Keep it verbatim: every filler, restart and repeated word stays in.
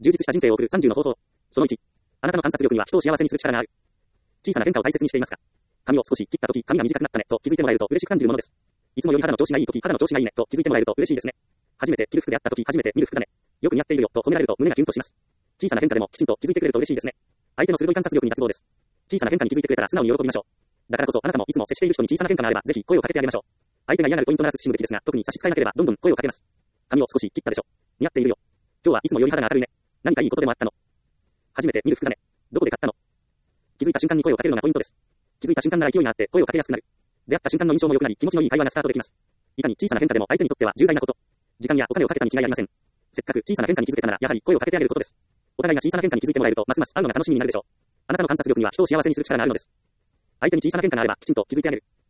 充実した人生を送るさんじゅうの方法。そのいち。あなたの観察力には人を幸せにする力がある。小さな変化を大切にしていますか？髪を少し切ったとき、髪が短くなったねと気づいてもらえると嬉しく感じるものです。いつもより肌の調子がいいとき、肌の調子がいいねと気づいてもらえると嬉しいですね。初めて着る服であったとき、初めて見る服だね。よく似合っているよと褒められると胸がキュンとします。小さな変化でもきちんと気づいてくれると嬉しいですね。相手の鋭い観察力に脱帽です。小さな変化に気づいてくれたら素直に喜びましょう。だからこそあなたもいつも接している人に小さな変化があればぜひ声をかけてあげましょう。相手が嫌がるポイントなら慎むべきですが、特に差し支えなければどんどん声をかけます。髪を少し切ったでしょ。似合っているよ。今日はいつもより肌が明るいね。何かいいことでもあったの？初めて見る服だね。どこで買ったの？気づいた瞬間に声をかけるのがポイントです。気づいた瞬間なら勢いがあって声をかけやすくなる。出会った瞬間の印象も良くなり気持ちのいい会話がスタートできます。いかに小さな変化でも相手にとっては重大なこと。時間やお金をかけたに違いありません。せっかく小さな変化に気づけたならやはり声をかけてあげることです。お互いが小さな変化に気づいてもらえるとますます会うのが楽しみになるでしょう。あなたの観察力には人を幸せにする力があるのです。相手に小さな変化があればきちんと気づいてあげる。